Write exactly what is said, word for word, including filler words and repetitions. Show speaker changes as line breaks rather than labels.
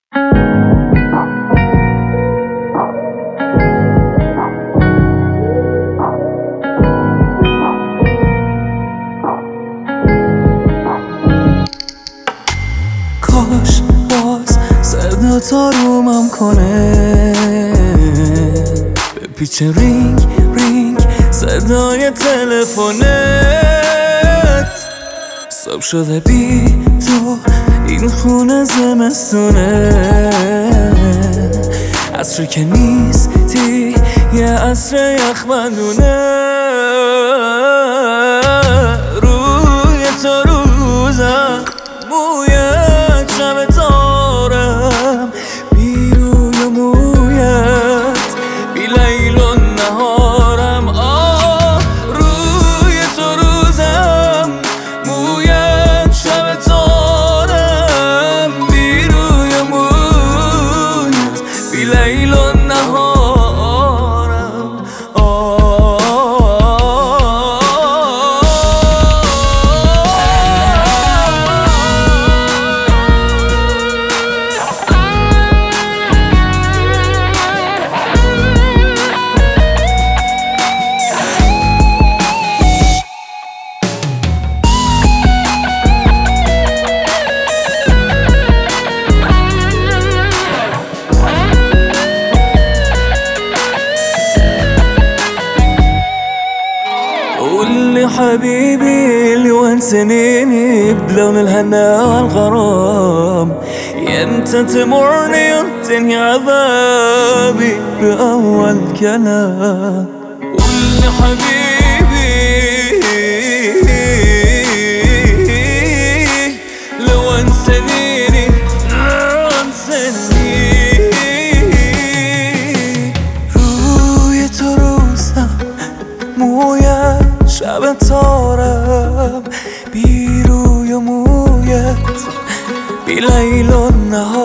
کاش باز صدا تا رومم کنه، بپیچه رینگ رینگ صدای تلفنت. صبح شده بی تو این خونه زمستونه، عصری که نیستی یه عصر یخبندونه. روی تو روزم مویت شب تارم، بی روی مویت بی لیل و نهارم. آه روی تو روزم مویت شب تارم، بی روی مویت بی لیل و نهارم. قولي حبيبي اللي وين سنيني بلون الهنا والغرام، يمتى تمرني وتنهي عذابي بأول كلام. قولي حبيبي لو انسانيني انساني. روی تو روزم مویت شب تارم، بی روی مویت بی لیل و نهار.